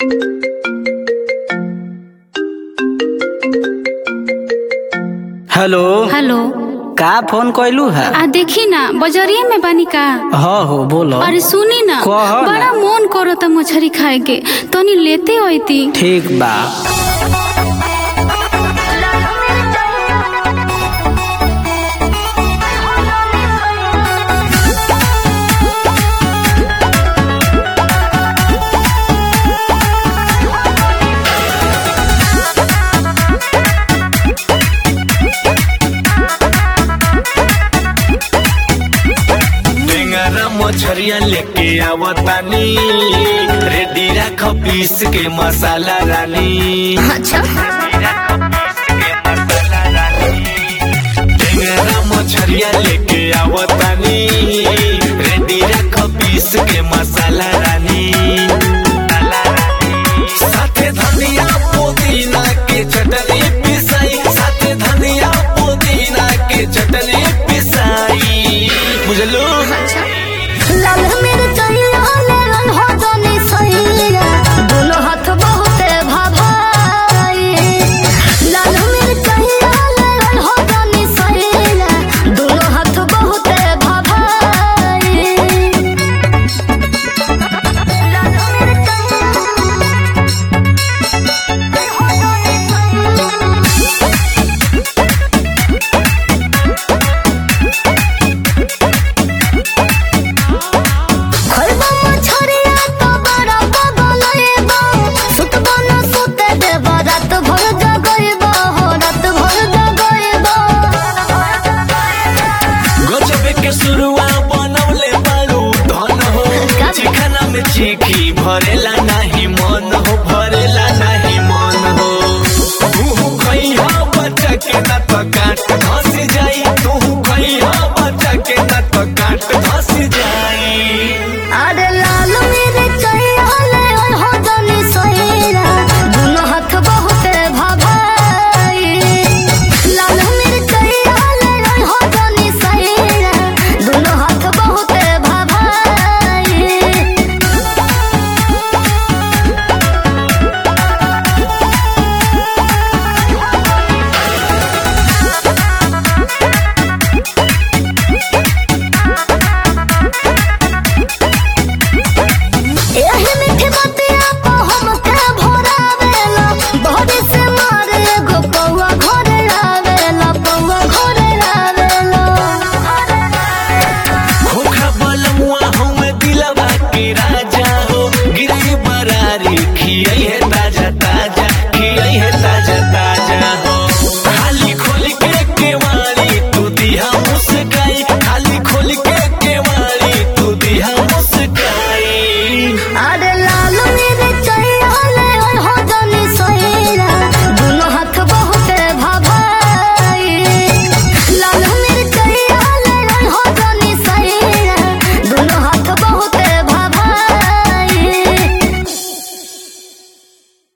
Hello hello. का phone कैलू है? देखी ना बजरिया में बानी का। हाँ हो बोलो। अरे सुनी ना, बड़ा मन करो था मछली खाए के, तनी लेते होती। ठीक बा। मछरिया लेके आवतानी, रेडी रख पीस के मसाला रानी। अच्छा मछरिया लेके आवतानी, रेडी रख पीस के मसाला रानी। साथे धनिया पुदीना के चटनी पिसाई, साथे धनिया पुदीना के चटनी पिसाई, बुझलो? लाल मिर्चैया लेलन हो जानी सैया, दोनों हाथ बहुते भाभाई। लाल मिर्चैया लेलन हो जानी सैया, दोनों हाथ बहुते भाभाई। लाल मिर्चैया हो जानी खरबा मछरिया तो बड़ा बगलैबा, सुतबा न सुते देबा, रात भर जगैबा हो, रात भर जगैबा। गजबे के शुरुआ बनौले बारू धन हो, चिकना में चीखी भरेला नहीं मन हो, भरेला नहीं मन हो। तू खइहा बच्चा के ना तो काट धस जाई, तू खइहा बच्चा के ना तो काट धस जाई। अरे लाल मिर्चैया लेलन हो जानी सैया, दोनों हाथ बहुते भाभाई। लाल मिर्चैया लेलन हो जानी सैया, दोनों हाथ बहुते भाभाई। एही मीठी बात